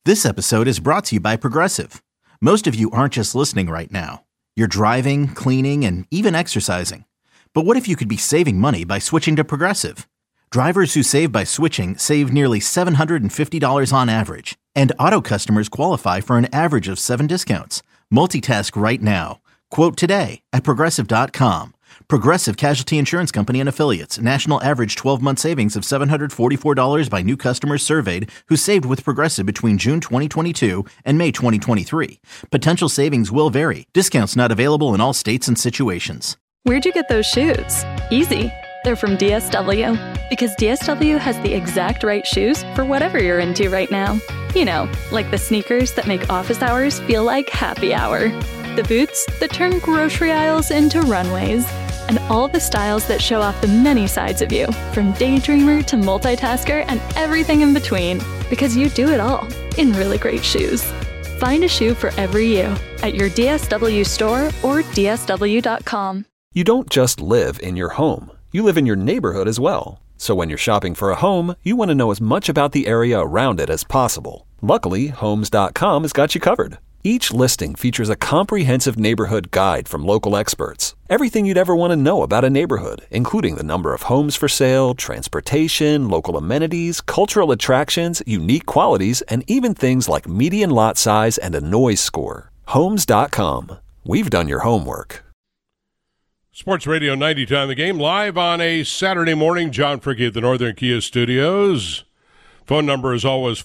This episode is brought to you by Progressive. Most of you aren't just listening right now. You're driving, cleaning, and even exercising. But what if you could be saving money by switching to Progressive? Drivers who save by switching save nearly $750 on average. And auto customers qualify for an average of 7 discounts. Multitask right now. Quote today at Progressive.com. Progressive Casualty Insurance Company and Affiliates. National average 12-month savings of $744 by new customers surveyed who saved with Progressive between June 2022 and May 2023. Potential savings will vary. Discounts not available in all states and situations. Where'd you get those shoes? Easy. They're from DSW. Because DSW has the exact right shoes for whatever you're into right now. You know, like the sneakers that make office hours feel like happy hour. The boots that turn grocery aisles into runways. And all the styles that show off the many sides of you, from daydreamer to multitasker and everything in between. Because you do it all in really great shoes. Find a shoe for every you at your DSW store or DSW.com. You don't just live in your home. You live in your neighborhood as well. So when you're shopping for a home, you want to know as much about the area around it as possible. Luckily, Homes.com has got you covered. Each listing features a comprehensive neighborhood guide from local experts. Everything you'd ever want to know about a neighborhood, including the number of homes for sale, transportation, local amenities, cultural attractions, unique qualities, and even things like median lot size and a noise score. Homes.com. We've done your homework. Sports Radio 92 on the game, live on a Saturday morning. John Fricke at the Northern Kia Studios. Phone number is always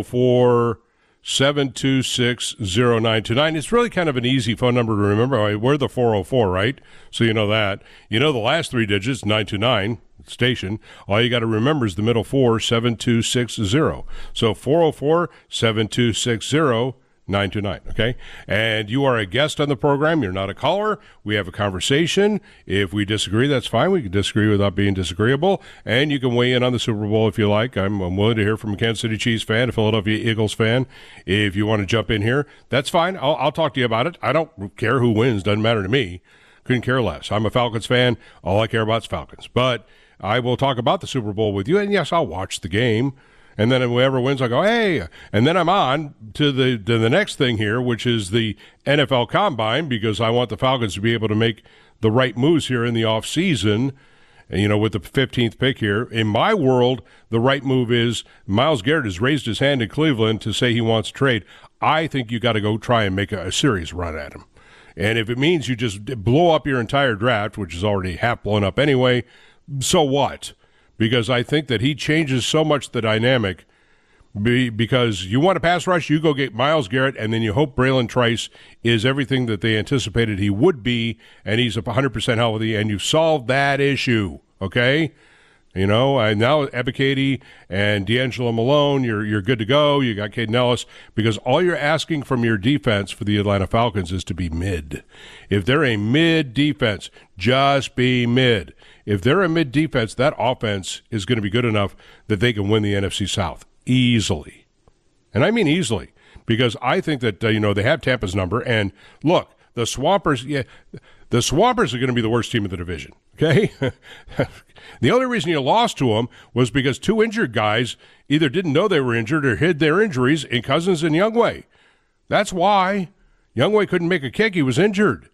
404-726-0929. It's really kind of an easy phone number to remember. We're the 404, right? So you know that. You know the last 3 digits, 929, station. All you got to remember is the middle 4, 7260. So 404-726-0929, okay? And you are a guest on the program. You're not a caller. We have a conversation. If we disagree, that's fine. We can disagree without being disagreeable. And you can weigh in on the Super Bowl if you like. I'm willing to hear from a Kansas City Chiefs fan, a Philadelphia Eagles fan. If you want to jump in here, that's fine. I'll talk to you about it. I don't care who wins. Doesn't matter to me. Couldn't care less. I'm a Falcons fan. All I care about is Falcons. But I will talk about the Super Bowl with you. And, yes, I'll watch the game. And then whoever wins, I'll go, hey. And then I'm on to the next thing here, which is the NFL Combine, because I want the Falcons to be able to make the right moves here in the offseason, you know, with the 15th pick here. In my world, the right move is Myles Garrett has raised his hand in Cleveland to say he wants to trade. I think you got to go try and make a serious run at him. And if it means you just blow up your entire draft, which is already half blown up anyway, so what? Because I think that he changes so much the dynamic. Because you want a pass rush, you go get Myles Garrett, and then you hope Braylon Trice is everything that they anticipated he would be, and he's 100% healthy, and you've solved that issue, okay? You know, and now Ebiketie and D'Angelo Malone, you're good to go. You got Caden Ellis, because all you're asking from your defense for the Atlanta Falcons is to be mid. If they're a mid defense, just be mid. If they're a mid defense, that offense is going to be good enough that they can win the NFC South easily. And I mean easily, because I think that, they have Tampa's number. And look, the Swampers are going to be the worst team in the division, okay? The only reason you lost to them was because 2 injured guys either didn't know they were injured or hid their injuries in Cousins and Younghoe. That's why. Younghoe couldn't make a kick. He was injured.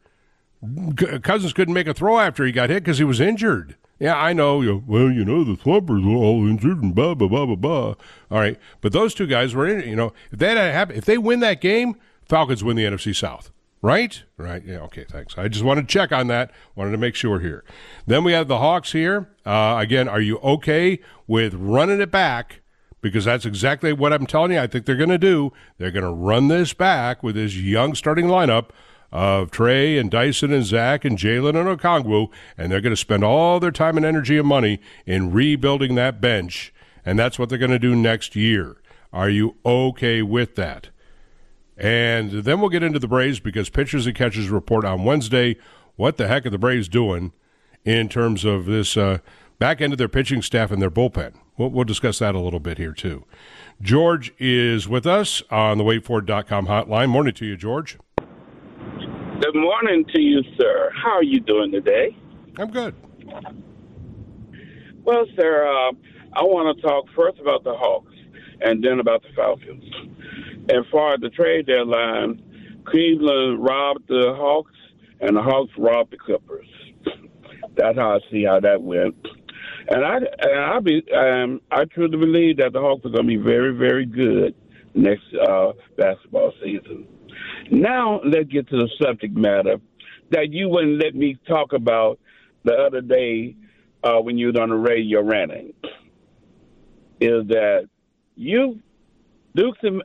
Cousins couldn't make a throw after he got hit because he was injured. Yeah, I know. The Swampers were all injured and blah, blah, blah, blah, blah. All right, but those 2 guys were in, if they win that game, Falcons win the NFC South. Right? Right. Yeah, okay, thanks. I just wanted to check on that. Wanted to make sure here. Then we have the Hawks here. Again, are you okay with running it back? Because that's exactly what I'm telling you I think they're going to do. They're going to run this back with this young starting lineup of Trey and Dyson and Zach and Jalen and Okongwu, and they're going to spend all their time and energy and money in rebuilding that bench, and that's what they're going to do next year. Are you okay with that? And then we'll get into the Braves, because pitchers and catchers report on Wednesday. What the heck are the Braves doing in terms of this back end of their pitching staff and their bullpen? We'll discuss that a little bit here, too. George is with us on the WaitFor.com hotline. Morning to you, George. Good morning to you, sir. How are you doing today? I'm good. Well, sir, I want to talk first about the Hawks. and then about the Falcons. As far as the trade deadline, Cleveland robbed the Hawks, and the Hawks robbed the Clippers. That's how I see how that went. And I truly believe that the Hawks are going to be very, very good next basketball season. Now let's get to the subject matter that you wouldn't let me talk about the other day when you were on the radio ranting. Is that you, Dukes and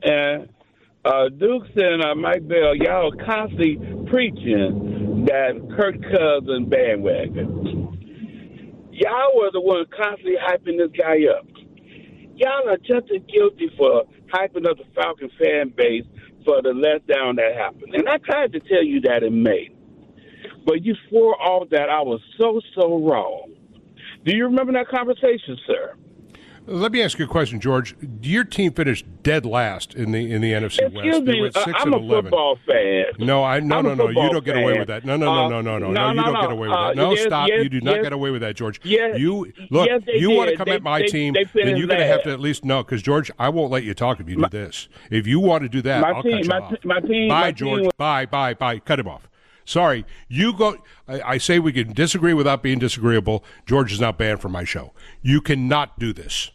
Mike Bell, y'all constantly preaching that Kirk Cousins bandwagon. Y'all were the ones constantly hyping this guy up. Y'all are just as guilty for hyping up the Falcon fan base for the letdown that happened. And I tried to tell you that in May. But you swore off that I was so wrong. Do you remember that conversation, sir? Let me ask you a question, George. Your team finished dead last in the NFC West. Excuse me, I'm a football fan. No. You don't get away with that. No. You don't get away with that. No, stop. You do not get away with that, George. You want to come at my team, then you're going to have to at least know. Because George, I won't let you talk if you do this. If you want to do that, I'll cut you off. Bye, George. Bye. Cut him off. Sorry, you go. I say we can disagree without being disagreeable. George is not banned from my show. You cannot do this.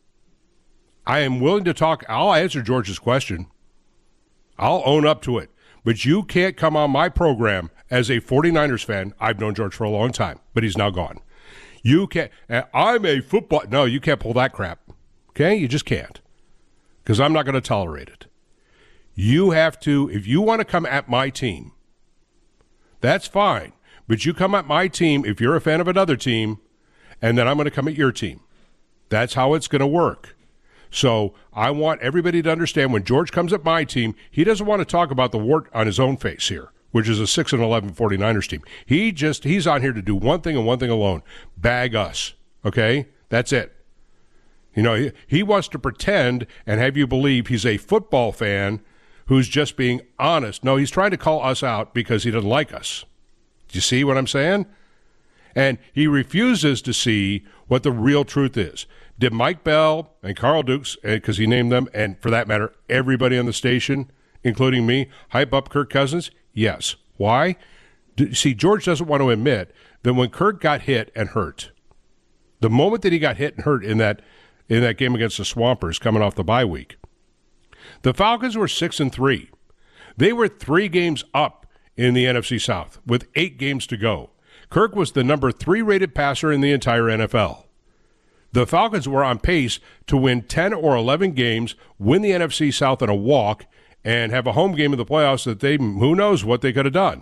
I am willing to talk. I'll answer George's question. I'll own up to it. But you can't come on my program as a 49ers fan. I've known George for a long time, but he's now gone. You can't. I'm a football. No, you can't pull that crap. Okay? You just can't. Because I'm not going to tolerate it. You have to, if you want to come at my team, that's fine. But you come at my team if you're a fan of another team, and then I'm going to come at your team. That's how it's going to work. So I want everybody to understand when George comes at my team, he doesn't want to talk about the wart on his own face here, which is a 6-11 49ers team. He's on here to do one thing and one thing alone, bag us. Okay? That's it. You know, he wants to pretend and have you believe he's a football fan who's just being honest. No, he's trying to call us out because he doesn't like us. Do you see what I'm saying? And he refuses to see what the real truth is. Did Mike Bell and Carl Dukes, because he named them, and for that matter, everybody on the station, including me, hype up Kirk Cousins? Yes. Why? See, George doesn't want to admit that when Kirk got hit and hurt, the moment that he got hit and hurt in that game against the Swampers coming off the bye week, the Falcons were 6-3. They were 3 games up in the NFC South with 8 games to go. Kirk was the number 3 rated passer in the entire NFL. The Falcons were on pace to win 10 or 11 games, win the NFC South in a walk, and have a home game in the playoffs that who knows what they could have done.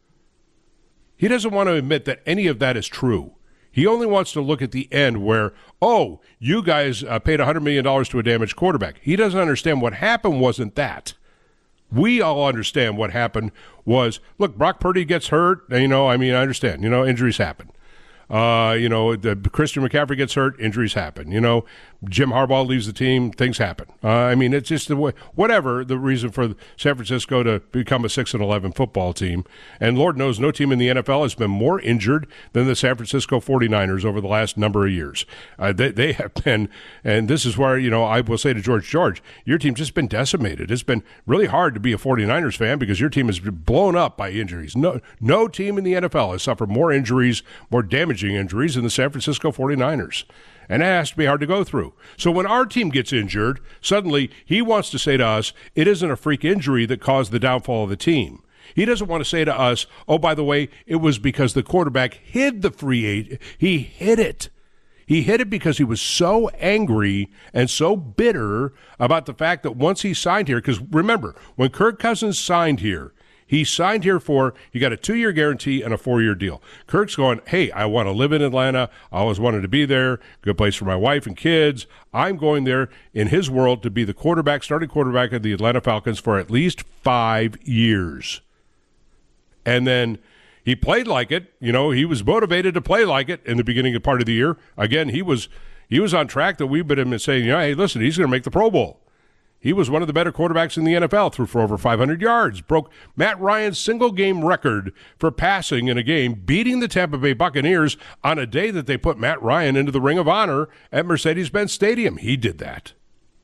He doesn't want to admit that any of that is true. He only wants to look at the end where, oh, you guys paid $100 million to a damaged quarterback. He doesn't understand what happened wasn't that. We all understand what happened was, look, Brock Purdy gets hurt. I understand. Injuries happen. Christian McCaffrey gets hurt, injuries happen. Jim Harbaugh leaves the team, things happen. It's just the way, whatever the reason for San Francisco to become a 6-11 football team. And Lord knows no team in the NFL has been more injured than the San Francisco 49ers over the last number of years. They have been, and this is where, I will say to George, your team's just been decimated. It's been really hard to be a 49ers fan because your team has been blown up by injuries. No team in the NFL has suffered more injuries, more damaging injuries than the San Francisco 49ers. And it has to be hard to go through. So when our team gets injured, suddenly he wants to say to us, it isn't a freak injury that caused the downfall of the team. He doesn't want to say to us, oh, by the way, it was because the quarterback hid the free agent. He hid it. He hid it because he was so angry and so bitter about the fact that once he signed here, because remember, when Kirk Cousins signed here, he signed here he got a 2-year guarantee and a 4-year deal. Kirk's going, hey, I want to live in Atlanta. I always wanted to be there. Good place for my wife and kids. I'm going there in his world to be the starting quarterback of the Atlanta Falcons for at least 5 years. And then he played like it. He was motivated to play like it in the beginning of part of the year. Again, he was on track that we've been saying, hey, listen, he's going to make the Pro Bowl. He was one of the better quarterbacks in the NFL, threw for over 500 yards, broke Matt Ryan's single-game record for passing in a game, beating the Tampa Bay Buccaneers on a day that they put Matt Ryan into the Ring of Honor at Mercedes-Benz Stadium. He did that.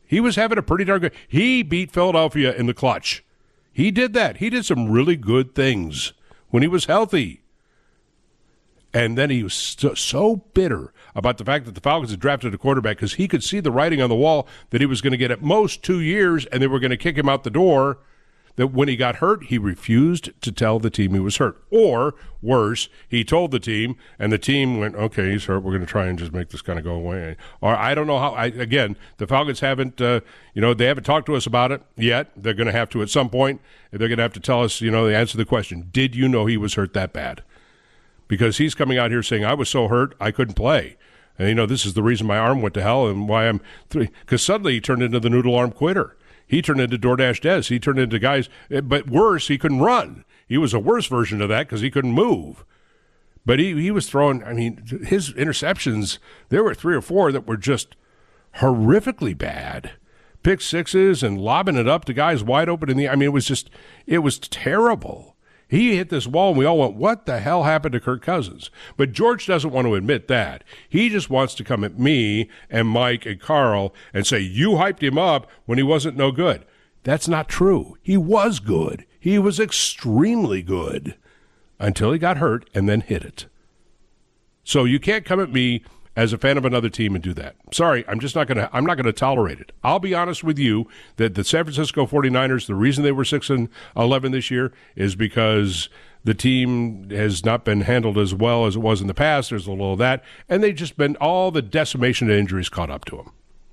He was having a pretty darn good. He beat Philadelphia in the clutch. He did that. He did some really good things when he was healthy. And then he was so bitter about the fact that the Falcons had drafted a quarterback because he could see the writing on the wall that he was going to get at most 2 years and they were going to kick him out the door, that when he got hurt, he refused to tell the team he was hurt. Or, worse, he told the team, and the team went, okay, he's hurt. We're going to try and just make this kind of go away. Or I don't know how. Again, the Falcons haven't, they haven't talked to us about it yet. They're going to have to at some point. They're going to have to tell us, the answer to the question, did you know he was hurt that bad? Because he's coming out here saying, I was so hurt, I couldn't play. And, this is the reason my arm went to hell and why I'm three. Because suddenly he turned into the noodle arm quitter. He turned into DoorDash Dez. He turned into guys, but worse, he couldn't run. He was a worse version of that because he couldn't move. But he was throwing, his interceptions, there were 3 or 4 that were just horrifically bad. Pick sixes and lobbing it up to guys wide open in the, it was terrible. He hit this wall, and we all went, what the hell happened to Kirk Cousins? But George doesn't want to admit that. He just wants to come at me and Mike and Carl and say, you hyped him up when he wasn't no good. That's not true. He was good. He was extremely good until he got hurt and then hit it. So you can't come at me as a fan of another team and do that. Sorry, I'm not going to tolerate it. I'll be honest with you that the San Francisco 49ers, the reason they were 6-11 this year is because the team has not been handled as well as it was in the past. There's a little of that. And they've just been all the decimation and injuries caught up to them.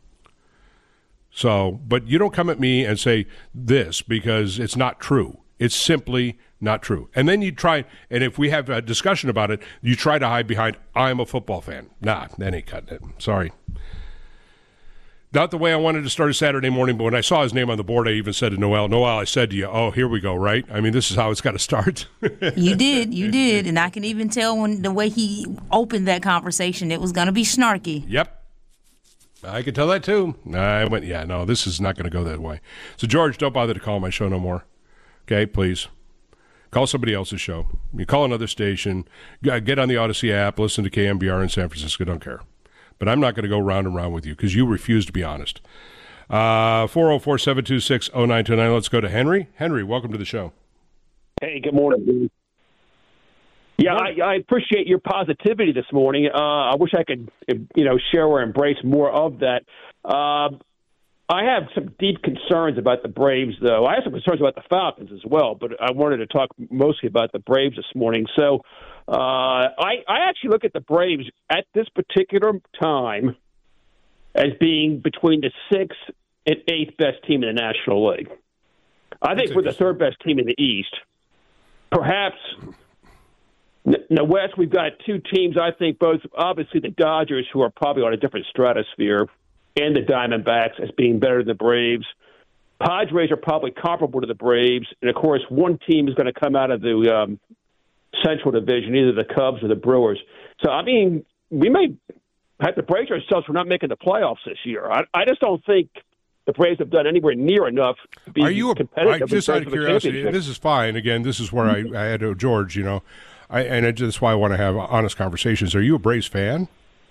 So, but you don't come at me and say this because it's not true. It's simply not true. And then you try, and if we have a discussion about it, you try to hide behind, I'm a football fan. Nah, that ain't cutting it. Sorry. Not the way I wanted to start a Saturday morning, but when I saw his name on the board, I even said to Noel, I said to you, oh, here we go, right? This is how it's got to start. You did. And I can even tell when the way he opened that conversation, it was going to be snarky. Yep. I could tell that too. I went, this is not going to go that way. So, George, don't bother to call my show no more. Okay, please. Call somebody else's show. You call another station. Get on the Odyssey app. Listen to KMBR in San Francisco. Don't care. But I'm not going to go round and round with you because you refuse to be honest. 404-726-0929. Let's go to Henry. Henry, welcome to the show. Hey, good morning. Yeah, I appreciate your positivity this morning. I wish I could, share or embrace more of that. I have some deep concerns about the Braves, though. I have some concerns about the Falcons as well, but I wanted to talk mostly about the Braves this morning. So I actually look at the Braves at this particular time as being between the 6th and 8th best team in the National League. I think we're the 3rd best team in the East. Perhaps in the West, we've got 2 teams, I think, both obviously the Dodgers, who are probably on a different stratosphere, and the Diamondbacks as being better than the Braves. Padres are probably comparable to the Braves. And, of course, one team is going to come out of the Central Division, either the Cubs or the Brewers. So, we may have to brace ourselves for not making the playoffs this year. I just don't think the Braves have done anywhere near enough to be competitive. Just out of curiosity, this is fine. Again, this is where I had George, that's why I want to have honest conversations. Are you a Braves fan?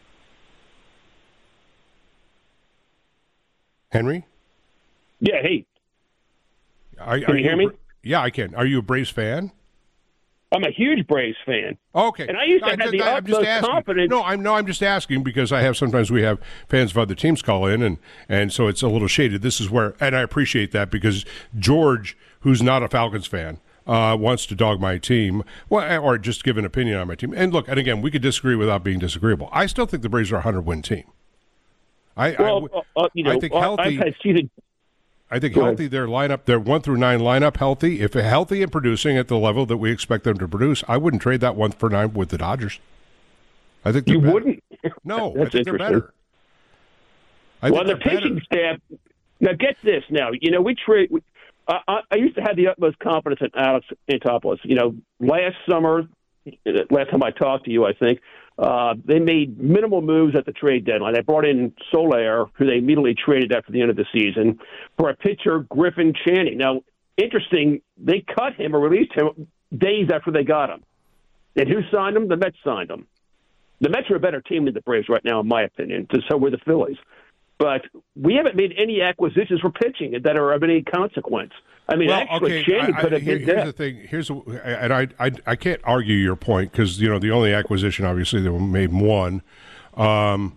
Henry? Yeah, hey. Can you hear me? Yeah, I can. Are you a Braves fan? I'm a huge Braves fan. Okay. And I used to have the utmost confidence. I'm just asking because sometimes we have fans of other teams call in, and so it's a little shaded. This is where, and I appreciate that because George, who's not a Falcons fan, wants to dog my team, or just give an opinion on my team. And look, and again, we could disagree without being disagreeable. I still think the Braves are a 100-win team. I think healthy. I think healthy. Their lineup, their 1 through 9 lineup, healthy. If healthy and producing at the level that we expect them to produce, I wouldn't trade that 1 for 9 with the Dodgers. I think you wouldn't. No, that's I think interesting. They're better. The pitching staff. Now get this. Now we trade. I used to have the utmost confidence in Alex Anthopoulos. Last summer, last time I talked to you, I think. They made minimal moves at the trade deadline. They brought in Soler, who they immediately traded after the end of the season, for a pitcher, Griffin Channing. Now, interesting, they cut him or released him days after they got him. And who signed him? The Mets signed him. The Mets are a better team than the Braves right now, in my opinion. So were the Phillies. but we haven't made any acquisitions for pitching that are of any consequence. I mean, actually, Shandy could have been here's the thing. And I can't argue your point because the only acquisition obviously that we made one, and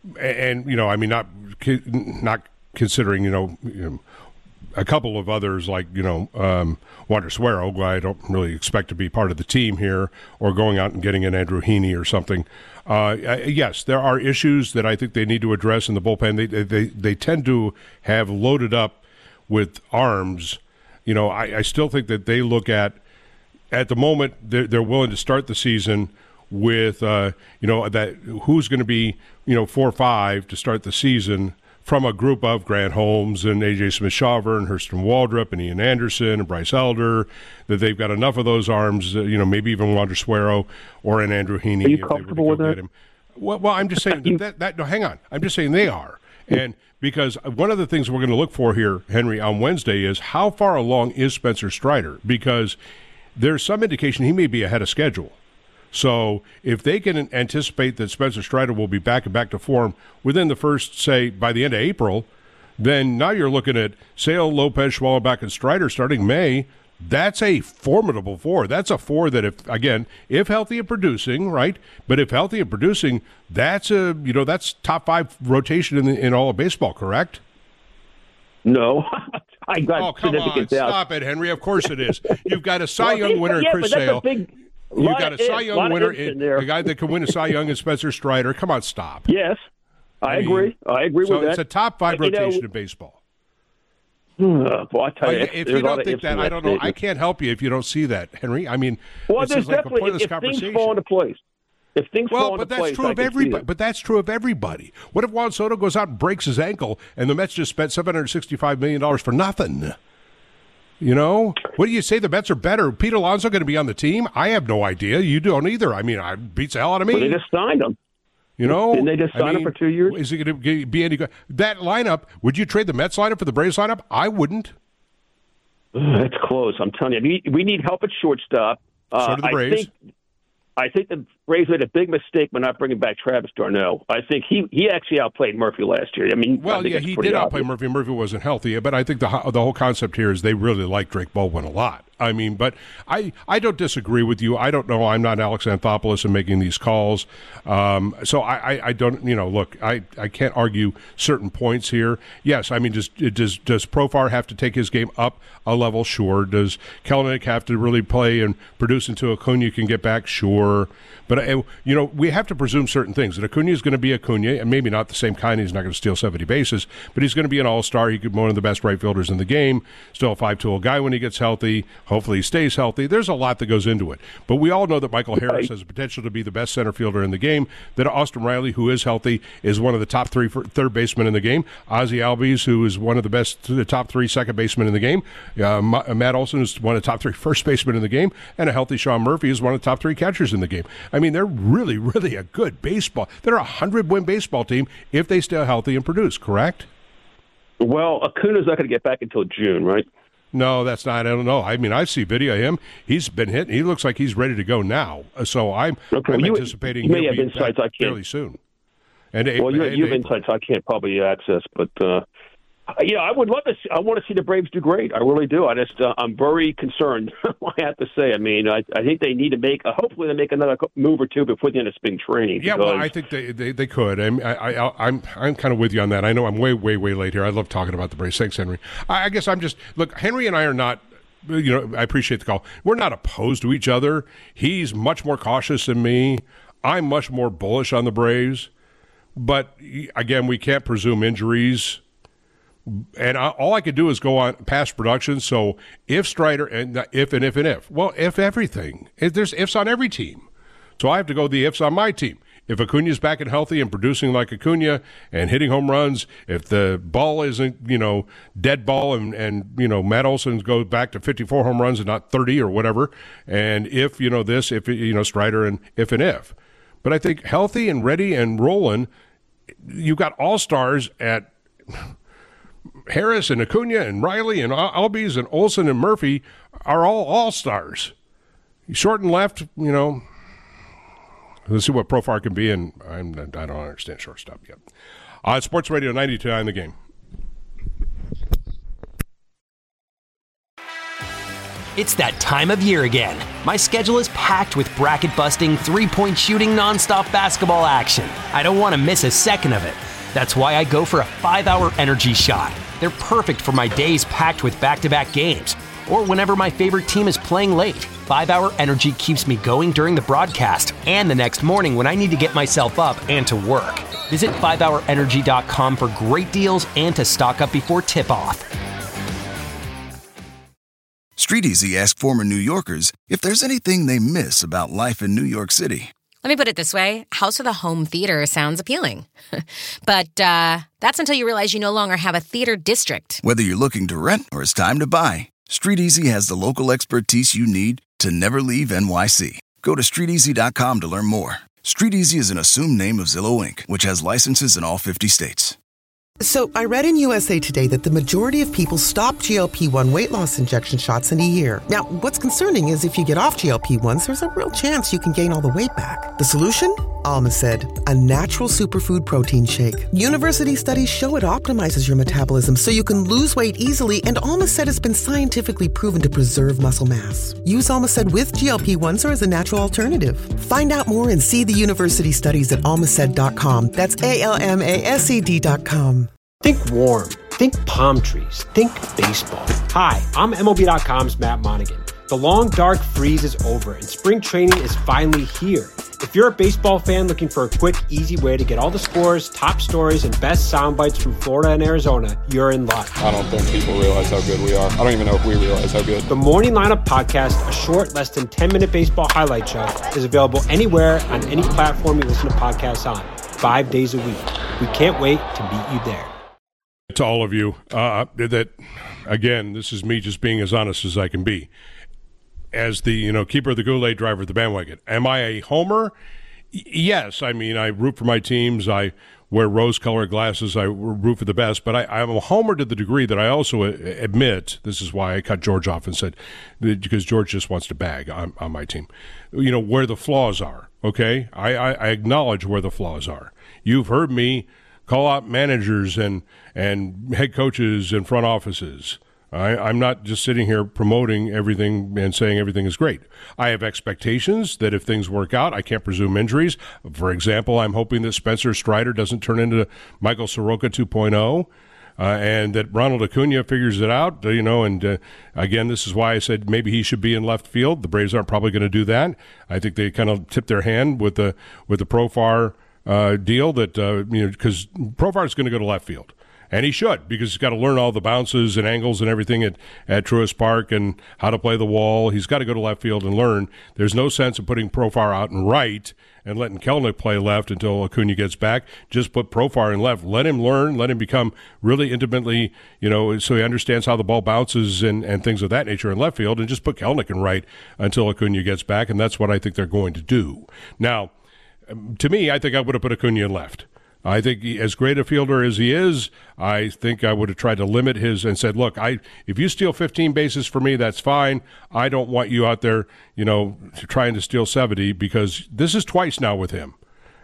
I mean not considering a couple of others like Wander Suero, who I don't really expect to be part of the team here, or going out and getting an Andrew Heaney or something. Yes, there are issues that I think they need to address in the bullpen. They tend to have loaded up with arms. I still think that they look at the moment they're willing to start the season with that who's going to be 4-5 to start the season from a group of Grant Holmes and A.J. Smith-Shawver and Hurston Waldrop and Ian Anderson and Bryce Elder, that they've got enough of those arms, maybe even Wander Suero or an Andrew Heaney. Are you comfortable with that? Well, I'm just saying no, hang on. I'm just saying they are. And because one of the things we're going to look for here, Henry, on Wednesday is how far along is Spencer Strider? Because there's some indication he may be ahead of schedule. So if they can anticipate that Spencer Strider will be back to form within the first, say, by the end of April, then now you're looking at Sale, Lopez, Schwallenbach, and Strider starting May. That's a formidable four. That's a four that, if healthy and producing, right? But if healthy and producing, that's that's top 5 rotation in all of baseball, correct? No. I got oh, come on. Doubt. Stop it, Henry. Of course it is. You've got a Cy Young winner in Chris Sale. You've got a Cy Young winner, a guy that can win a Cy Young is Spencer Strider. Come on, stop. Yes, I agree. I agree with that. It's a top 5 rotation in baseball. Well, I tell you, if you don't think that, I don't know. I can't help you if you don't see that, Henry. I mean, there's definitely if things fall into place. If things fall into place, true of everybody. But that's true of everybody. What if Juan Soto goes out and breaks his ankle, and the Mets just spent $765 million for nothing? What do you say? The Mets are better. Pete Alonso going to be on the team? I have no idea. You don't either. I mean, it beats the hell out of me. Well, they just signed him. Didn't they just sign him for 2 years? Is it going to be any good? That lineup, would you trade the Mets lineup for the Braves lineup? I wouldn't. It's close. I'm telling you. We need help at shortstop. So do the Braves. I think the Braves made a big mistake by not bringing back Travis d'Arnaud. I think he actually outplayed Murphy last year. I mean, he did outplay Murphy. Murphy wasn't healthy, but I think the whole concept here is they really like Drake Baldwin a lot. I mean, but I don't disagree with you. I don't know. I'm not Alex Anthopoulos in making these calls. So I don't, look, I can't argue certain points here. Yes, I mean, does Profar have to take his game up a level? Sure. Does Kelenic have to really play and produce until Acuna can get back? Sure. But, we have to presume certain things. That Acuna is going to be Acuna, and maybe not the same kind. He's not going to steal 70 bases, but he's going to be an all-star. He could be one of the best right fielders in the game. Still a 5-tool guy when he gets healthy. Hopefully he stays healthy. There's a lot that goes into it. But we all know that Michael Harris has the potential to be the best center fielder in the game, that Austin Riley, who is healthy, is one of the top 3 third basemen in the game. Ozzie Albies, who is one of the top 3 second basemen in the game. Matt Olson is one of the top 3 first basemen in the game. And a healthy Sean Murphy is one of the top 3 catchers in the game. I mean, they're really, really a good baseball. They're a 100-win baseball team if they stay healthy and produce, correct? Well, Acuna's not going to get back until June, right? No, that's not. I don't know. I mean, I see video of him. He's been hit. He looks like he's ready to go now. So I'm anticipating he'll be back fairly soon. And you have insights I can't probably access, but I would love to. I want to see the Braves do great. I really do. I'm very concerned. I have to say. I mean, I think they need to hopefully they make another move or two before the end of spring training. Yeah, well, I think they could. I'm kind of with you on that. I know I'm way late here. I love talking about the Braves. Thanks, Henry. I guess I'm just Henry and I are not. I appreciate the call. We're not opposed to each other. He's much more cautious than me. I'm much more bullish on the Braves. But again, we can't presume injuries. And all I could do is go on past production. So if Strider and if everything, there's ifs on every team. So I have to go the ifs on my team. If Acuna's back and healthy and producing like Acuna and hitting home runs, if the ball isn't, dead ball and Matt Olson goes back to 54 home runs and not 30 or whatever, and if, Strider and if. But I think healthy and ready and rolling, you've got all-stars at Harris and Acuna and Riley and Albies and Olson and Murphy are all stars. Short and left, let's see what Profar can be, and I don't understand shortstop yet. On Sports Radio 92.9 The Game. It's that time of year again. My schedule is packed with bracket-busting, three-point shooting, nonstop basketball action. I don't want to miss a second of it. That's why I go for a 5-hour energy shot. They're perfect for my days packed with back-to-back games, or whenever my favorite team is playing late. 5-hour energy keeps me going during the broadcast and the next morning when I need to get myself up and to work. Visit 5hourenergy.com for great deals and to stock up before tip-off. StreetEasy asked former New Yorkers if there's anything they miss about life in New York City. Let me put it this way. House with a home theater sounds appealing. But that's until you realize you no longer have a theater district. Whether you're looking to rent or it's time to buy, StreetEasy has the local expertise you need to never leave NYC. Go to StreetEasy.com to learn more. StreetEasy is an assumed name of Zillow Inc., which has licenses in all 50 states. So I read in USA Today that the majority of people stop GLP-1 weight loss injection shots in a year. Now, what's concerning is if you get off GLP-1s, there's a real chance you can gain all the weight back. The solution? Almacid, a natural superfood protein shake. University studies show it optimizes your metabolism so you can lose weight easily, and Almacid has been scientifically proven to preserve muscle mass. Use Almacid with GLP-1s or as a natural alternative. Find out more and see the university studies at almacid.com. That's ALMASED.com. Think warm. Think palm trees. Think baseball. Hi, I'm MLB.com's Matt Monaghan. The long, dark freeze is over, and spring training is finally here. If you're a baseball fan looking for a quick, easy way to get all the scores, top stories, and best sound bites from Florida and Arizona, you're in luck. I don't think people realize how good we are. I don't even know if we realize how good. The Morning Lineup Podcast, a short, less than 10-minute baseball highlight show, is available anywhere on any platform you listen to podcasts on, 5 days a week. We can't wait to meet you there. To all of you, that, again, this is me just being as honest as I can be. As the keeper of the Goulet, driver of the bandwagon. Am I a homer? Yes. I mean, I root for my teams. I wear rose-colored glasses. I root for the best. But I'm a homer to the degree that I also admit, this is why I cut George off and said, because George just wants to bag on my team, where the flaws are, okay? I acknowledge where the flaws are. You've heard me call out managers and head coaches and front offices. I'm not just sitting here promoting everything and saying everything is great. I have expectations that if things work out, I can't presume injuries. For example, I'm hoping that Spencer Strider doesn't turn into Michael Soroka 2.0, and that Ronald Acuna figures it out, and again, this is why I said maybe he should be in left field. The Braves aren't probably going to do that. I think they kind of tipped their hand with the Profar deal that, because Profar is going to go to left field. And he should, because he's got to learn all the bounces and angles and everything at Truist Park and how to play the wall. He's got to go to left field and learn. There's no sense of putting Profar out in right and letting Kelenic play left until Acuna gets back. Just put Profar in left. Let him learn. Let him become really intimately, so he understands how the ball bounces and things of that nature in left field, and just put Kelenic in right until Acuna gets back, and that's what I think they're going to do. Now, to me, I think I would have put Acuna in left. I think as great a fielder as he is, I think I would have tried to limit his and said, look, if you steal 15 bases for me, that's fine. I don't want you out there, trying to steal 70, because this is twice now with him.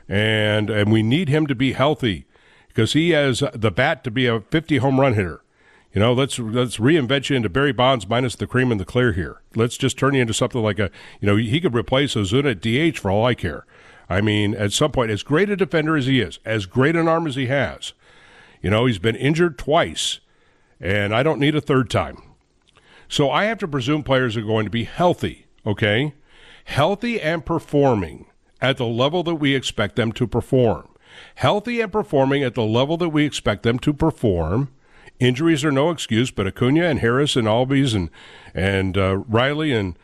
And we need him to be healthy because he has the bat to be a 50 home run hitter. Let's reinvent you into Barry Bonds minus the cream and the clear here. Let's just turn you into something like he could replace Ozuna at DH for all I care. I mean, at some point, as great a defender as he is, as great an arm as he has, he's been injured twice, and I don't need a third time. So I have to presume players are going to be healthy, okay? Healthy and performing at the level that we expect them to perform. Healthy and performing at the level that we expect them to perform. Injuries are no excuse, but Acuna and Harris and Albies and Riley and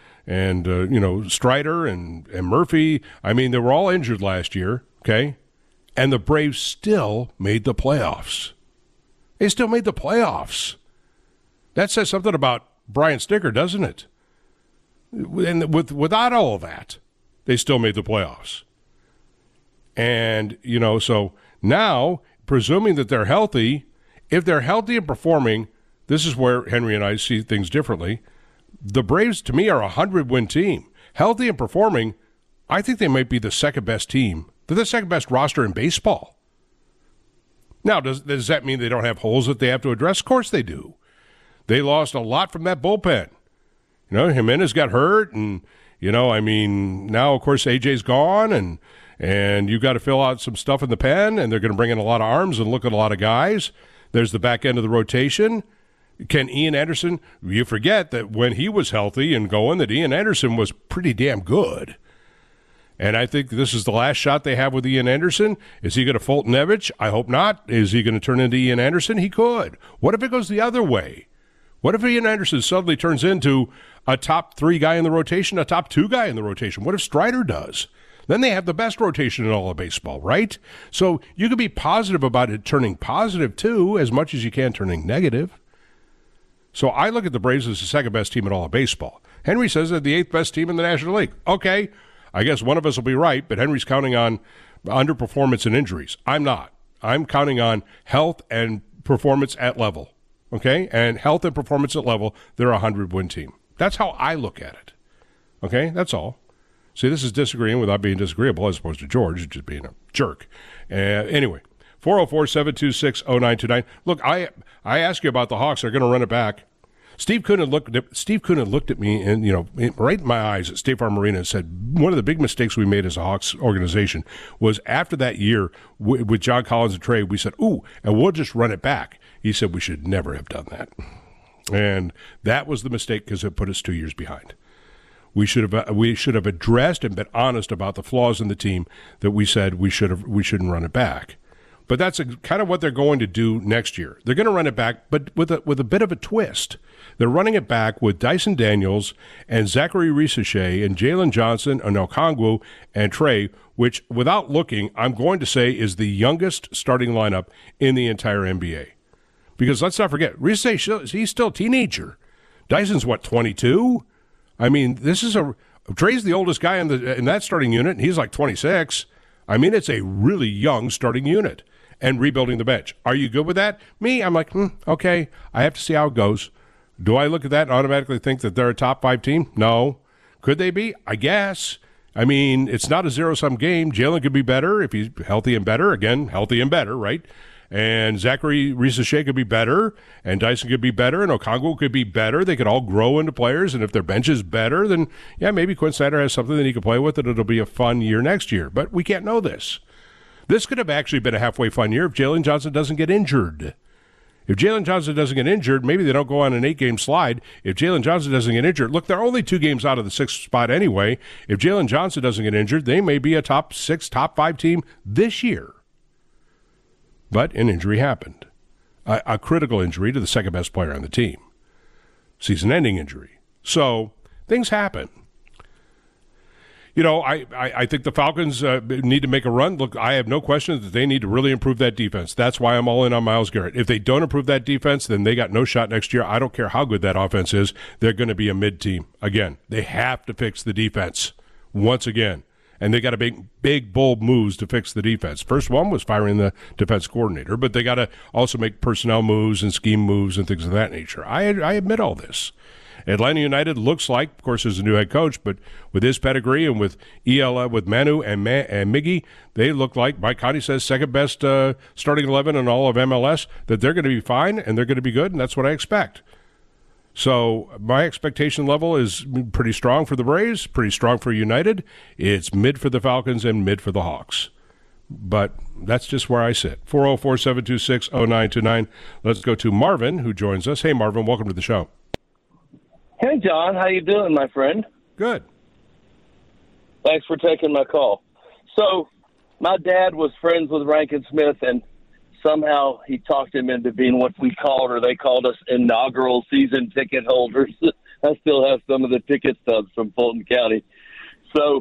Strider and Murphy, I mean, they were all injured last year, okay? And the Braves still made the playoffs. They still made the playoffs. That says something about Brian Snitker, doesn't it? And without all of that, they still made the playoffs. And, so now, presuming that they're healthy, if they're healthy and performing, this is where Henry and I see things differently. The Braves, to me, are a 100-win team. Healthy and performing, I think they might be the second-best team. They're the second-best roster in baseball. Now, does that mean they don't have holes that they have to address? Of course they do. They lost a lot from that bullpen. Jimenez got hurt, and, now, of course, AJ's gone, and you've got to fill out some stuff in the pen, and they're going to bring in a lot of arms and look at a lot of guys. There's the back end of the rotation. Can Ian Anderson, you forget that when he was healthy and going, that Ian Anderson was pretty damn good. And I think this is the last shot they have with Ian Anderson. Is he going to Fulton Evich? I hope not. Is he going to turn into Ian Anderson? He could. What if it goes the other way? What if Ian Anderson suddenly turns into a top 3 guy in the rotation, a top 2 guy in the rotation? What if Strider does? Then they have the best rotation in all of baseball, right? So you can be positive about it turning positive, too, as much as you can turning negative. So I look at the Braves as the second best team in all of baseball. Henry says they're the 8th best team in the National League. Okay, I guess one of us will be right, but Henry's counting on underperformance and injuries. I'm not. I'm counting on health and performance at level, okay? And health and performance at level, they're a 100-win team. That's how I look at it, okay? That's all. See, this is disagreeing without being disagreeable as opposed to George just being a jerk. Anyway, 404-726-0929. Look, I asked you about the Hawks. They're going to run it back. Steve Kuhn looked at me and, right in my eyes at State Farm Arena and said, one of the big mistakes we made as a Hawks organization was after that year with John Collins and Trey, we said, and we'll just run it back. He said we should never have done that. And that was the mistake because it put us 2 years behind. We should have addressed and been honest about the flaws in the team that we said we shouldn't run it back. But that's kind of what they're going to do next year. They're going to run it back, but with a bit of a twist. They're running it back with Dyson Daniels and Zachary Risachet and Jalen Johnson and Okongwu and Trey, which, without looking, I'm going to say is the youngest starting lineup in the entire NBA. Because let's not forget, Risachet, he's still a teenager. Dyson's, 22? I mean, Trey's the oldest guy in that starting unit, and he's like 26. I mean, it's a really young starting unit. And rebuilding the bench. Are you good with that? Me, I'm like, okay, I have to see how it goes. Do I look at that and automatically think that they're a top 5 team? No. Could they be? I guess. I mean, it's not a zero-sum game. Jalen could be better if he's healthy and better. Again, healthy and better, right? And Zachary Risachet could be better, and Dyson could be better, and Okongwu could be better. They could all grow into players, and if their bench is better, then, yeah, maybe Quinn Snyder has something that he can play with, and it'll be a fun year next year. But we can't know this. This could have actually been a halfway fun year if Jalen Johnson doesn't get injured. If Jalen Johnson doesn't get injured, maybe they don't go on an 8-game slide. If Jalen Johnson doesn't get injured, look, they're only 2 games out of the 6th spot anyway. If Jalen Johnson doesn't get injured, they may be a top 6, top 5 team this year. But an injury happened. A critical injury to the second best player on the team. Season-ending injury. So things happen. I think the Falcons need to make a run. Look, I have no question that they need to really improve that defense. That's why I'm all in on Myles Garrett. If they don't improve that defense, then they got no shot next year. I don't care how good that offense is. They're going to be a mid-team. Again, they have to fix the defense once again. And they got to make big, bold moves to fix the defense. First one was firing the defense coordinator, but they got to also make personnel moves and scheme moves and things of that nature. I admit all this. Atlanta United looks like, of course, there's a new head coach, but with his pedigree and with with Manu and Miggy, they look like, Mike Conti says, second best starting 11 in all of MLS, that they're going to be fine and they're going to be good, and that's what I expect. So my expectation level is pretty strong for the Braves, pretty strong for United. It's mid for the Falcons and mid for the Hawks. But that's just where I sit. 404-726-0929. Let's go to Marvin, who joins us. Hey, Marvin, welcome to the show. Hey, John. How you doing, my friend? Good. Thanks for taking my call. So my dad was friends with Rankin Smith, and somehow he talked him into being what we called, or they called us, inaugural season ticket holders. I still have some of the ticket stubs from Fulton County. So,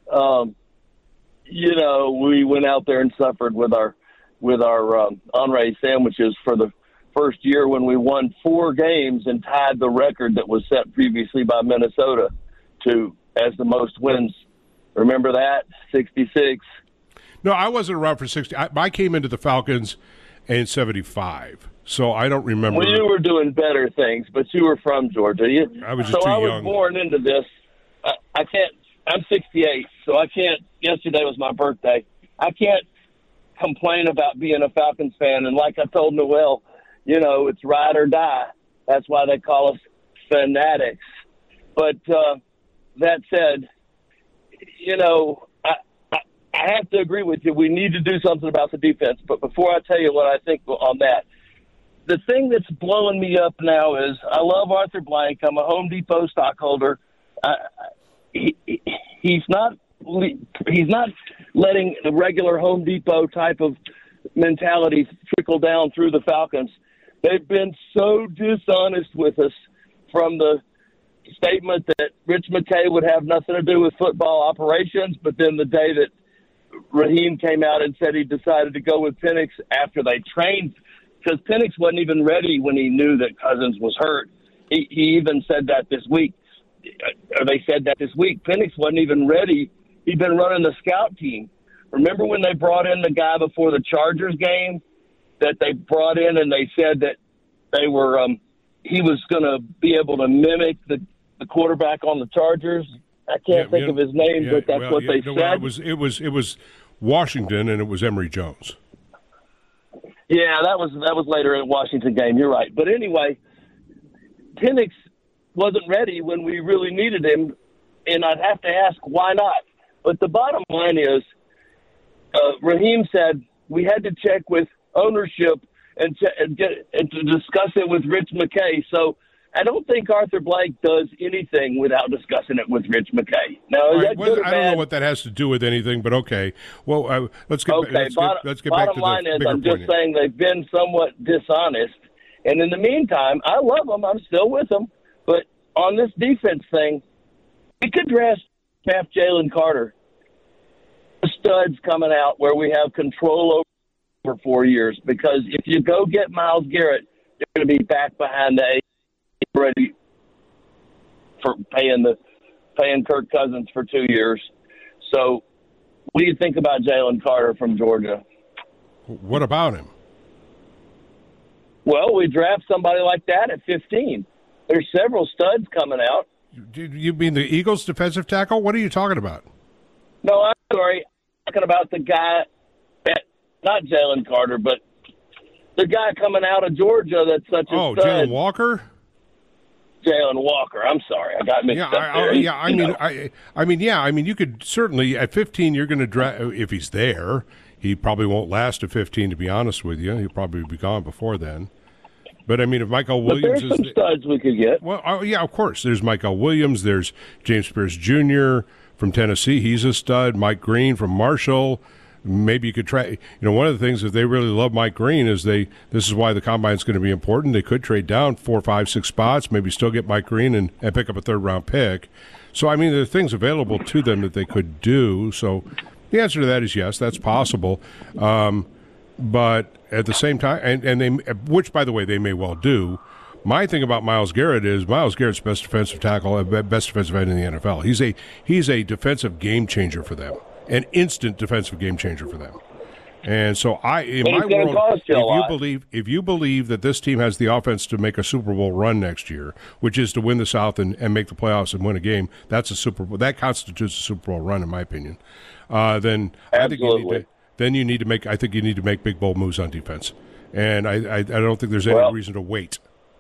we went out there and suffered with our Henry sandwiches for the first year when we won 4 games and tied the record that was set previously by Minnesota as the most wins. Remember that? 66. No, I wasn't around for 60. I came into the Falcons in 75, so I don't remember. Well, you were doing better things, but you were from Georgia. I was just too young. So I was born into this. I can't. I'm 68, so I can't. Yesterday was my birthday. I can't complain about being a Falcons fan. And like I told Noel, it's ride or die. That's why they call us fanatics. But that said, I have to agree with you. We need to do something about the defense. But before I tell you what I think on that, the thing that's blowing me up now is I love Arthur Blank. I'm a Home Depot stockholder. He's not letting the regular Home Depot type of mentality trickle down through the Falcons. They've been so dishonest with us from the statement that Rich McKay would have nothing to do with football operations, but then the day that Raheem came out and said he decided to go with Penix after they trained, because Penix wasn't even ready when he knew that Cousins was hurt. He even said that this week. Or they said that this week. Penix wasn't even ready. He'd been running the scout team. Remember when they brought in the guy before the Chargers game that they brought in and they said that they were he was going to be able to mimic the quarterback on the Chargers? I can't think of his name, but that's what they said. It was Washington, and it was Emory Jones. Yeah, that was later in the Washington game. You're right. But anyway, Penix wasn't ready when we really needed him, and I'd have to ask why not. But the bottom line is, Raheem said we had to check with ownership and to discuss it with Rich McKay. So I don't think Arthur Blank does anything without discussing it with Rich McKay. Now, right, I don't know what that has to do with anything, but okay. Well, let's get back to the bottom line is, I'm just saying they've been somewhat dishonest. And in the meantime, I love them. I'm still with them. But on this defense thing, we could draft Jalen Carter. The studs coming out where we have control over for 4 years. Because if you go get Myles Garrett, you're going to be back behind the ready for paying Kirk Cousins for 2 years. So what do you think about Jalen Carter from Georgia? What about him? Well, we draft somebody like that at 15. There's several studs coming out. You mean the Eagles defensive tackle? What are you talking about? No, I'm sorry. I'm talking about the guy, not Jalen Carter, but the guy coming out of Georgia that's such a stud. Jalen Walker? Jalen Walker. I'm sorry, I got mixed up there. I mean, you could certainly at 15. You're going to draft if he's there. He probably won't last at 15. To be honest with you, he'll probably be gone before then. But I mean, if Michael Williams there's some studs we could get. Well, of course. There's Michael Williams. There's James Pierce Jr. from Tennessee. He's a stud. Mike Green from Marshall. Maybe you could try. One of the things, if they really love Mike Green, is this is why the combine is going to be important. They could trade down 4, 5, 6 spots, maybe still get Mike Green and pick up a third-round pick. So, I mean, there are things available to them that they could do. So the answer to that is yes, that's possible. But at the same time, and they, which, by the way, they may well do. My thing about Myles Garrett is Myles Garrett's best defensive tackle, best defensive end in the NFL. He's a defensive game changer for them. An instant defensive game changer for them. And so in my world, if you believe that this team has the offense to make a Super Bowl run next year, which is to win the South and make the playoffs and win a game, that's a Super Bowl. That constitutes a Super Bowl run, in my opinion. Then I think you need to make big bold moves on defense. And I don't think there's any reason to wait.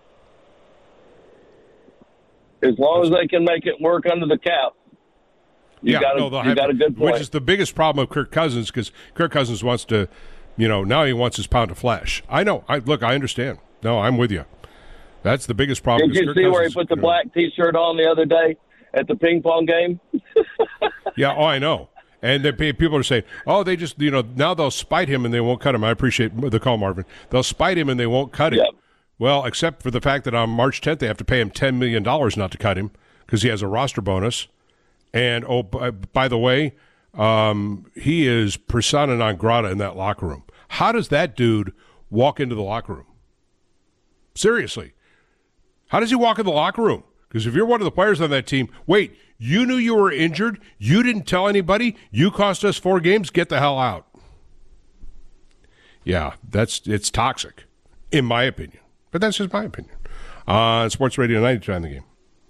As long as they can make it work under the cap. You got a good point. Which is the biggest problem of Kirk Cousins, because Kirk Cousins wants to, now he wants his pound of flesh. I know. I understand. No, I'm with you. That's the biggest problem. Did you see where he put the black T-shirt on the other day at the ping pong game? Yeah, I know. And people are saying, they just, now they'll spite him and they won't cut him. I appreciate the call, Marvin. They'll spite him and they won't cut him. Yep. Well, except for the fact that on March 10th they have to pay him $10 million not to cut him because he has a roster bonus. And, by the way, he is persona non grata in that locker room. How does that dude walk into the locker room? Seriously. How does he walk in the locker room? Because if you're one of the players on that team, wait, you knew you were injured, you didn't tell anybody, you cost us 4 games, get the hell out. Yeah, it's toxic, in my opinion. But that's just my opinion. Sports Radio 99 The Game.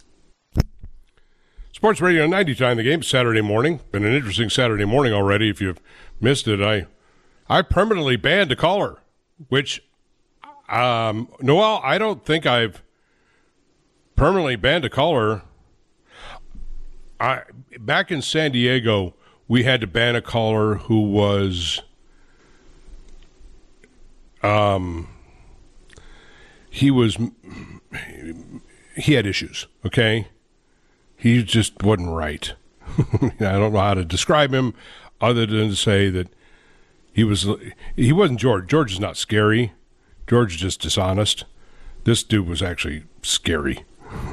Sports Radio 99 The Game, Saturday morning. Been an interesting Saturday morning already. If you've missed it, I I permanently banned a caller, which, Noel, I don't think I've permanently banned a caller. Back in San Diego, we had to ban a caller who was he had issues, okay? He just wasn't right. I don't know how to describe him other than to say that he wasn't George. George is not scary. George is just dishonest. This dude was actually scary.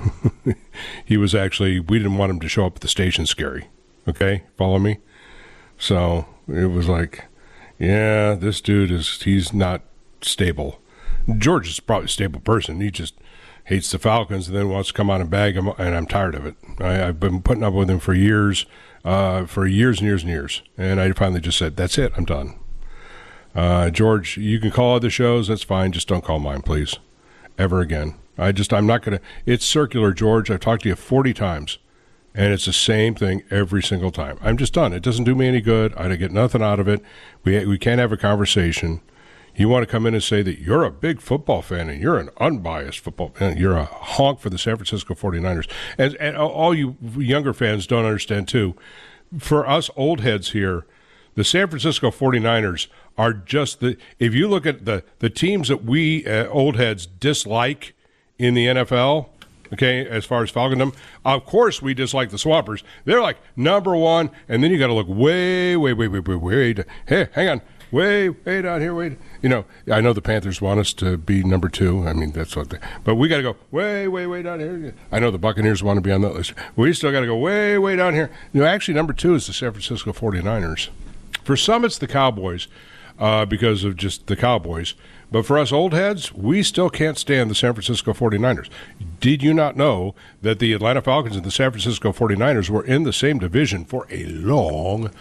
He was actually, we didn't want him to show up at the station scary. Okay? Follow me? So it was like, yeah, this dude he's not stable. George is probably a stable person. He just hates the Falcons and then wants to come on and bag them, and I'm tired of it. I've been putting up with him for years and years and years. And I finally just said, that's it, I'm done. George, you can call other shows, that's fine, just don't call mine, please. Ever again. I'm not going to, it's circular, George. I've talked to you 40 times, and it's the same thing every single time. I'm just done. It doesn't do me any good. I get nothing out of it. We can't have a conversation. You want to come in and say that you're a big football fan and you're an unbiased football fan. You're a honk for the San Francisco 49ers. And all you younger fans don't understand, too. For us old heads here, the San Francisco 49ers are just if you look at the teams that we old heads dislike in the NFL, okay, as far as Falcondom, of course we dislike the Swampers. They're like number one, and then you got to look way. Hey, hang on. Way down here, wait. I know the Panthers want us to be number 2. I mean, that's what but we got to go way down here. I know the Buccaneers want to be on that list. We still got to go way down here. Actually, number 2 is the San Francisco 49ers. For some, it's the Cowboys because of just the Cowboys. But for us old heads, we still can't stand the San Francisco 49ers. Did you not know that the Atlanta Falcons and the San Francisco 49ers were in the same division for a long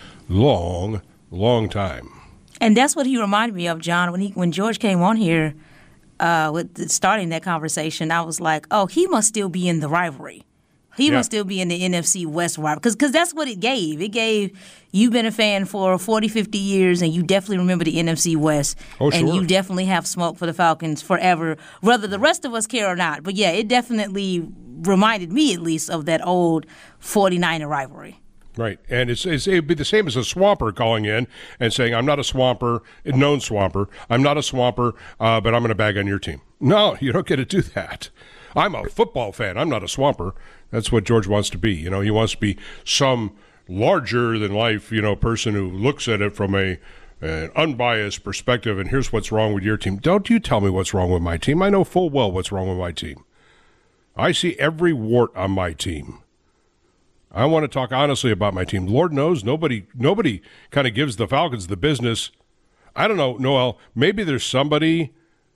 time? And that's what he reminded me of, John, when George came on here with starting that conversation. I was like, oh, he must still be in the rivalry. He must still be in the NFC West rivalry. Because that's what it gave. It gave, you've been a fan for 40, 50 years, and you definitely remember the NFC West. Oh, sure. And you definitely have smoke for the Falcons forever, whether the rest of us care or not. But, yeah, it definitely reminded me, at least, of that old 49er rivalry. Right, and it'd be the same as a Swamper calling in and saying, I'm not a Swamper, a known Swamper. I'm not a Swamper, but I'm going to bag on your team. No, you don't get to do that. I'm a football fan. I'm not a Swamper. That's what George wants to be. He wants to be some larger-than-life, person who looks at it from an unbiased perspective, and here's what's wrong with your team. Don't you tell me what's wrong with my team. I know full well what's wrong with my team. I see every wart on my team. I want to talk honestly about my team. Lord knows nobody kind of gives the Falcons the business. I don't know, Noel. Maybe there's somebody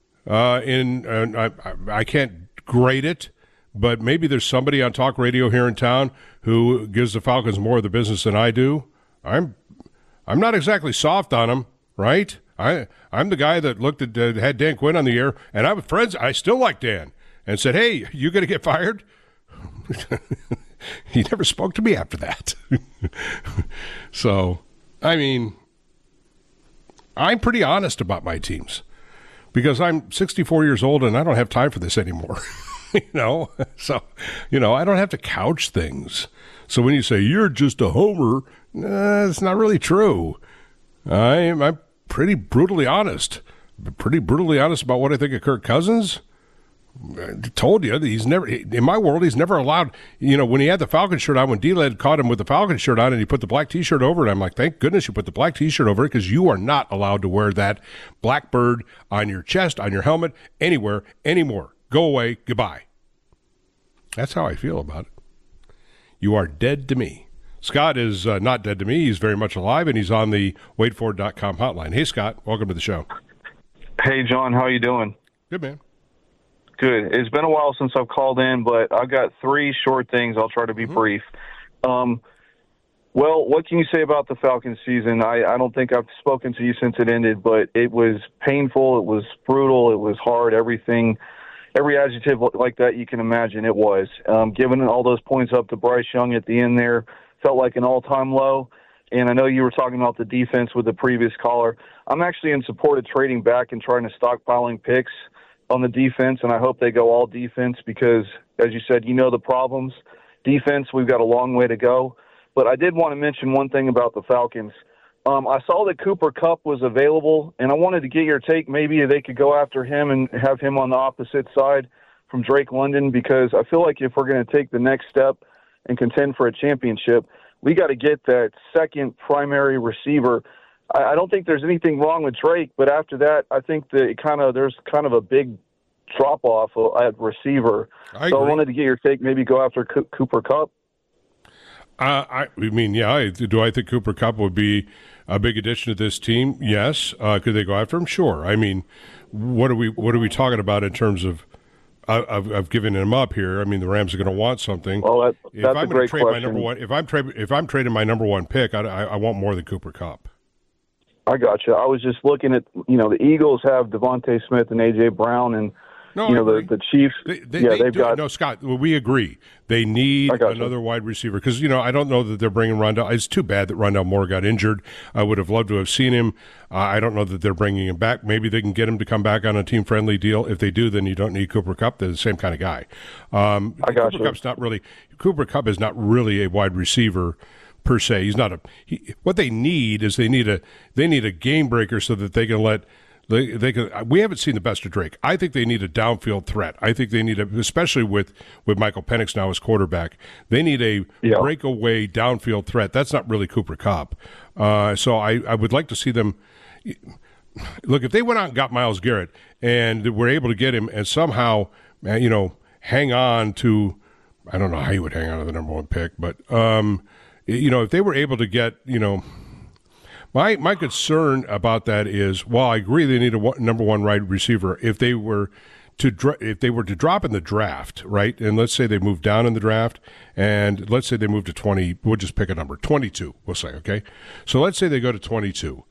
I can't grade it, but maybe there's somebody on talk radio here in town who gives the Falcons more of the business than I do. I'm not exactly soft on them, right? I'm the guy that looked at had Dan Quinn on the air, and I was friends. I still like Dan, and said, "Hey, you going to get fired?" He never spoke to me after that. So, I mean, I'm pretty honest about my teams because I'm 64 years old and I don't have time for this anymore. So, I don't have to couch things. So when you say you're just a homer, it's not really true. I'm pretty brutally honest. About what I think of Kirk Cousins. I told you that he's never, in my world, he's never allowed, when he had the Falcon shirt on, when D-Led caught him with the Falcon shirt on and he put the black T-shirt over it, I'm like, thank goodness you put the black T-shirt over it because you are not allowed to wear that black bird on your chest, on your helmet, anywhere, anymore. Go away. Goodbye. That's how I feel about it. You are dead to me. Scott is not dead to me. He's very much alive, and he's on the waitfor.com hotline. Hey, Scott. Welcome to the show. Hey, John. How you doing? Good, man. Good. It's been a while since I've called in, but I've got 3 short things. I'll try to be brief. Well, what can you say about the Falcons season? I don't think I've spoken to you since it ended, but it was painful. It was brutal. It was hard. Everything, every adjective like that you can imagine it was. Giving all those points up to Bryce Young at the end there felt like an all-time low. And I know you were talking about the defense with the previous caller. I'm actually in support of trading back and trying to stockpiling picks on the defense, and I hope they go all defense because, as you said, you know the problems. Defense, we've got a long way to go. But I did want to mention one thing about the Falcons. I saw that Cooper Kupp was available, and I wanted to get your take. Maybe they could go after him and have him on the opposite side from Drake London, because I feel like if we're going to take the next step and contend for a championship, we got to get that second primary receiver. I don't think there's anything wrong with Drake, but after that, I think that there's kind of a big drop-off at receiver. I wanted to get your take, maybe go after Cooper Kupp. Do I think Cooper Kupp would be a big addition to this team? Yes. Could they go after him? Sure. I mean, what are we talking about in terms of giving him up here? I mean, the Rams are going to want something. Well, that's a great question. My number one, if I'm trading my number one pick, I want more than Cooper Kupp. I got you. I was just looking at, the Eagles have Devontae Smith and A.J. Brown, and the Chiefs. They've got. No, Scott, we agree. They need another wide receiver because, I don't know that they're bringing Rondale. It's too bad that Rondale Moore got injured. I would have loved to have seen him. I don't know that they're bringing him back. Maybe they can get him to come back on a team-friendly deal. If they do, then you don't need Cooper Kupp. They're the same kind of guy. Cooper Kupp is not really a wide receiver per se. He's not what they need is they need a game breaker so that they can let they can. We haven't seen the best of Drake. I think they need a downfield threat. I think they need especially with Michael Penix now as quarterback, they need a breakaway downfield threat. That's not really Cooper Kupp. So I would like to see them. Look, if they went out and got Myles Garrett and were able to get him and somehow, hang on to, I don't know how you would hang on to the number one pick, but if they were able to get, my concern about that is, while I agree they need a number one wide receiver, if they were to drop in the draft, right, and let's say they move down in the draft, and let's say they move to 20, we'll just pick a number, 22, we'll say, okay? So let's say they go to 22,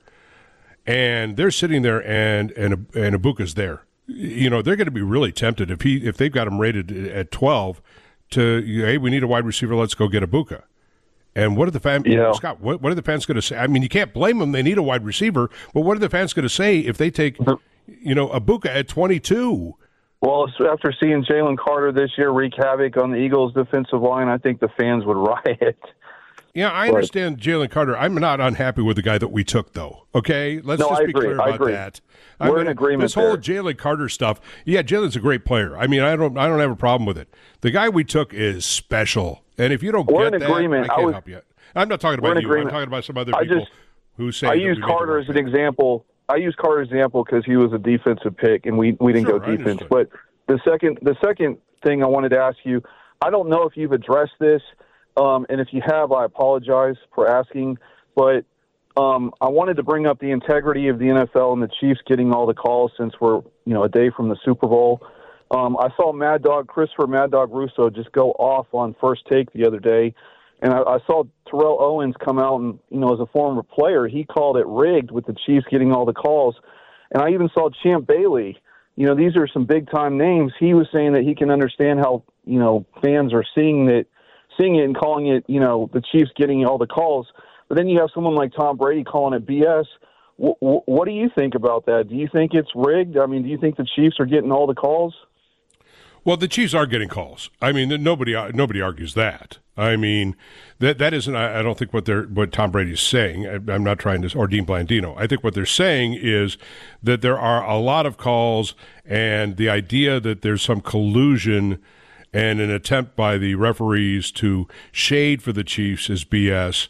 and they're sitting there, and Ibuka's there. They're going to be really tempted if they've got him rated at 12 to, hey, we need a wide receiver, let's go get Ibuka. And what are the fans, Scott, what are the fans going to say? I mean, you can't blame them. They need a wide receiver. But what are the fans going to say if they take, Ibuka at 22? Well, after seeing Jalen Carter this year wreak havoc on the Eagles' defensive line, I think the fans would riot. Yeah, I understand Jalen Carter. I'm not unhappy with the guy that we took, though. Okay? Let's just be clear about that. We're in agreement. This whole Jalen Carter stuff, Jalen's a great player. I mean, I don't have a problem with it. The guy we took is special. And if you don't get that, I can't help you. I'm not talking about you. I'm talking about some other people who say I use Carter as an example. I use Carter as an example because he was a defensive pick, and we didn't go defense. But the second thing I wanted to ask you, I don't know if you've addressed this, and if you have, I apologize for asking. But I wanted to bring up the integrity of the NFL and the Chiefs getting all the calls since we're a day from the Super Bowl. I saw Christopher Mad Dog Russo just go off on First Take the other day, and I saw Terrell Owens come out and, as a former player, he called it rigged with the Chiefs getting all the calls. And I even saw Champ Bailey. These are some big-time names. He was saying that he can understand how, fans are seeing it and calling it, the Chiefs getting all the calls. But then you have someone like Tom Brady calling it BS. What do you think about that? Do you think it's rigged? I mean, do you think the Chiefs are getting all the calls? Well, the Chiefs are getting calls. I mean, nobody argues that. I mean, that isn't. I don't think what Tom Brady is saying. I'm not trying to, or Dean Blandino. I think what they're saying is that there are a lot of calls, and the idea that there's some collusion and an attempt by the referees to shade for the Chiefs is BS.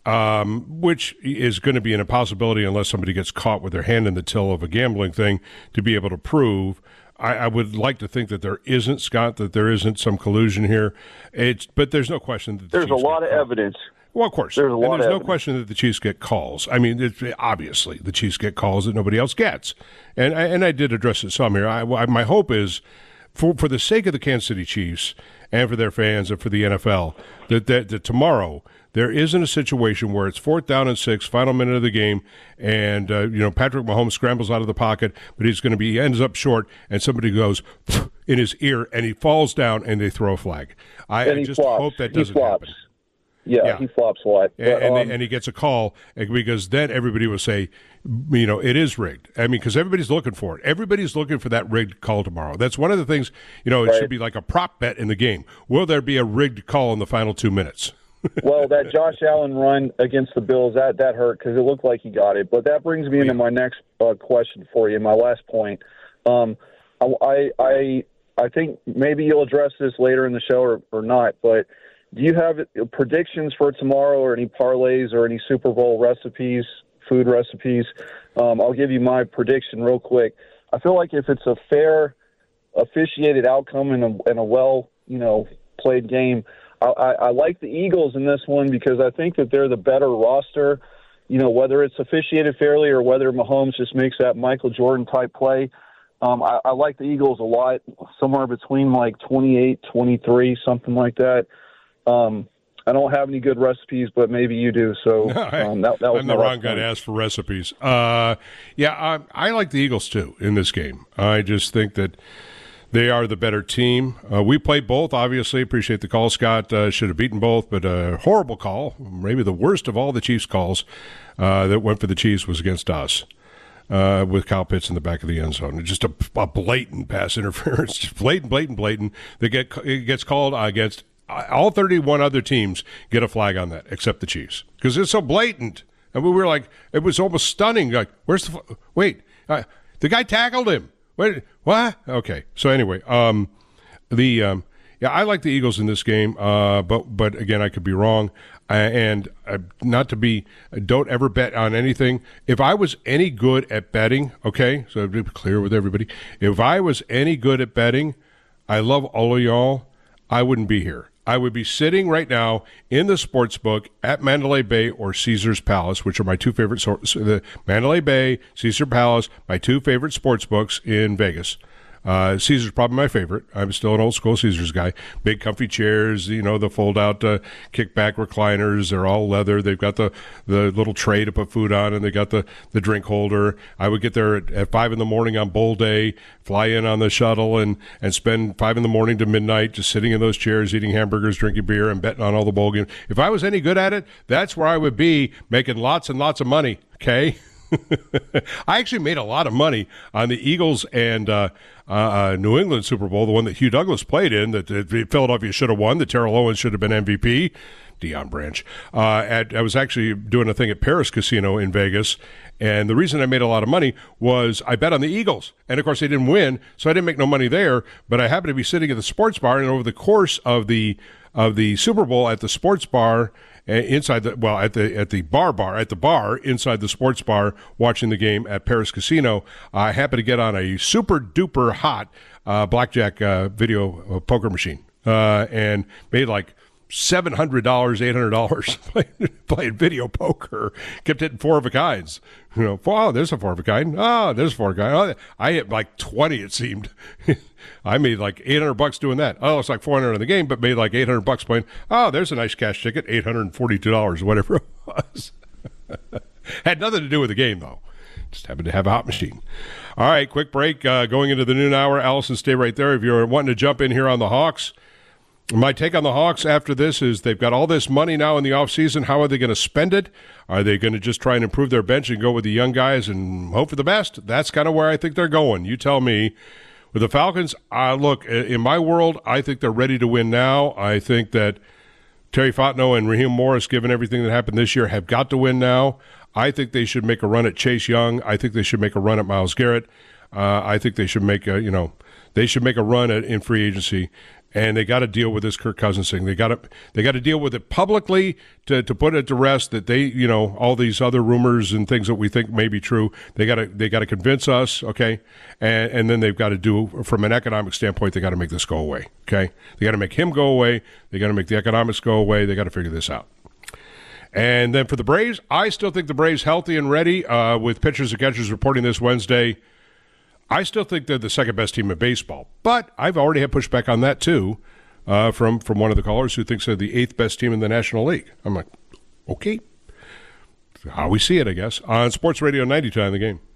Which is going to be an impossibility unless somebody gets caught with their hand in the till of a gambling thing to be able to prove. I would like to think that there isn't, Scott, that there isn't some collusion here. But there's no question that there's a lot of evidence. Well, of course. There's no question that the Chiefs get calls. I mean, obviously, the Chiefs get calls that nobody else gets. And I did address it some here. My hope is, for the sake of the Kansas City Chiefs and for their fans and for the NFL, that tomorrow there isn't a situation where it's 4th down and 6, final minute of the game, and Patrick Mahomes scrambles out of the pocket, but he ends up short, and somebody goes in his ear, and he falls down, and they throw a flag. I just hope that doesn't happen. Yeah, he flops a lot. But, and he gets a call because then everybody will say, it is rigged. I mean, because everybody's looking for it. Everybody's looking for that rigged call tomorrow. That's one of the things, it should be like a prop bet in the game. Will there be a rigged call in the final 2 minutes? Well, that Josh Allen run against the Bills, that hurt because it looked like he got it. But that brings me into my next question for you, my last point. I think maybe you'll address this later in the show or not, but do you have predictions for tomorrow or any parlays or any Super Bowl recipes, food recipes? I'll give you my prediction real quick. I feel like if it's a fair officiated outcome and a well, played game, I like the Eagles in this one because I think that they're the better roster, whether it's officiated fairly or whether Mahomes just makes that Michael Jordan type play. I like the Eagles a lot, somewhere between like 28, 23, something like that. I don't have any good recipes, but maybe you do. So that was I'm the wrong guy to ask for recipes. I like the Eagles too in this game. I just think that they are the better team. We played both, obviously. Appreciate the call, Scott. Should have beaten both, but a horrible call. Maybe the worst of all the Chiefs calls that went for the Chiefs was against us. With Kyle Pitts in the back of the end zone. Just a blatant pass interference. Just blatant. It gets called against all 31 other teams get a flag on that, except the Chiefs. Because it's so blatant. And we were like, it was almost stunning. Like, where's the wait, the guy tackled him. Wait, what? Okay. So anyway, I like the Eagles in this game, but again, I could be wrong. And don't ever bet on anything. If I was any good at betting, okay, so to be clear with everybody, if I was any good at betting, I love all of y'all, I wouldn't be here. I would be sitting right now in the sports book at Mandalay Bay or Caesar's Palace, which are my two favorite the Mandalay Bay, Caesar Palace, my two favorite sports books in Vegas. Caesar's probably my favorite. I'm still an old school Caesar's guy. Big comfy chairs, the fold out kickback recliners. They're all leather. They've got the little tray to put food on, and they got the drink holder. I would get there at 5 a.m. on bowl day, fly in on the shuttle, and spend 5 a.m. to midnight just sitting in those chairs, eating hamburgers, drinking beer, and betting on all the bowl games. If I was any good at it, that's where I would be, making lots and lots of money. Okay. I actually made a lot of money on the Eagles and New England Super Bowl, the one that Hugh Douglas played in, that Philadelphia should have won, that Terrell Owens should have been MVP, Deion Branch. I was actually doing a thing at Paris Casino in Vegas, and the reason I made a lot of money was I bet on the Eagles. And, of course, they didn't win, so I didn't make no money there, but I happened to be sitting at the sports bar, and over the course of the Super Bowl at the sports bar, inside the bar inside the sports bar, watching the game at Paris Casino, I happened to get on a super duper hot blackjack video poker machine and made like $700, $800 playing video poker. Kept hitting four of a kinds. Oh, there's a four of a kind. Oh, there's a four of a kind. Oh, I hit like 20, it seemed. I made like $800 doing that. Oh, it's like $400 in the game, but made like $800 playing. Oh, there's a nice cash ticket, $842, whatever it was. Had nothing to do with the game, though. Just happened to have a hot machine. All right, quick break. Going into the noon hour. Allison, stay right there. If you're wanting to jump in here on the Hawks, my take on the Hawks after this is they've got all this money now in the offseason. How are they going to spend it? Are they going to just try and improve their bench and go with the young guys and hope for the best? That's kind of where I think they're going. You tell me. With the Falcons, look, in my world, I think they're ready to win now. I think that Terry Fontenot and Raheem Morris, given everything that happened this year, have got to win now. I think they should make a run at Chase Young. I think they should make a run at Myles Garrett. I think they should make a run in free agency. And they got to deal with this Kirk Cousins thing. They got to deal with it publicly to put it to rest that they, all these other rumors and things that we think may be true. They got to convince us, okay? And then they've got to do, from an economic standpoint, they got to make this go away, okay? They got to make him go away. They got to make the economics go away. They got to figure this out. And then for the Braves, I still think the Braves healthy and ready with pitchers and catchers reporting this Wednesday. I still think they're the second best team in baseball, but I've already had pushback on that too from one of the callers who thinks they're the eighth best team in the National League. I'm like, okay, how we see it, I guess. On Sports Radio 92 on The Game.